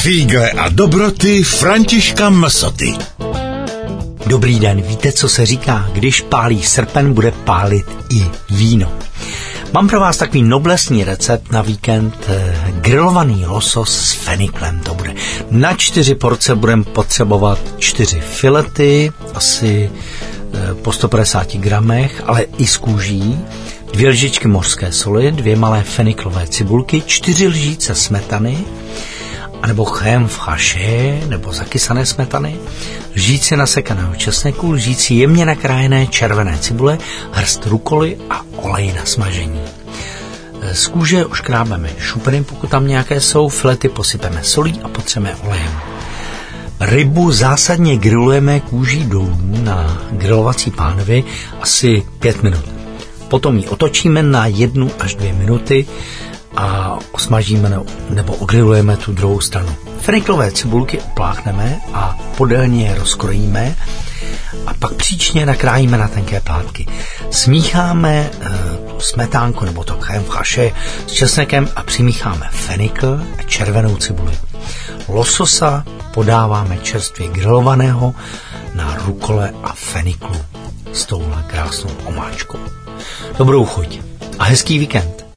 Fígle a dobroty Františka Msoty. Dobrý den, víte, co se říká? Když pálí srpen, bude pálit i víno. Mám pro vás takový noblesní recept na víkend. Grilovaný losos s feniklem to bude. Na 4 porce budeme potřebovat 4 filety, asi po 150 gramech, ale i s kůží, 2 lžičky mořské soli, 2 malé feniklové cibulky, 4 lžíce smetany, anebo crème fraîche, nebo zakysané smetany, lžíci nasekaného česneku, lžíci jemně nakrájené červené cibule, hrst rukoly a olej na smažení. Z kůže oškrábeme šupiny, pokud tam nějaké jsou, filety posypeme solí a potřeme olejem. Rybu zásadně grillujeme kůží dolů na grilovací pánvi asi 5 minut. Potom ji otočíme na 1 až 2 minuty a osmažíme nebo ogrilujeme tu druhou stranu. Feniklové cibulky opláchneme a podélně je rozkrojíme a pak příčně nakrájíme na tenké plátky. Smícháme smetánku nebo to crème fraîche s česnekem a přimícháme fenikl a červenou cibuli. Lososa podáváme čerstvě grilovaného na rukole a feniklu s touhle krásnou omáčkou. Dobrou chuť a hezký víkend.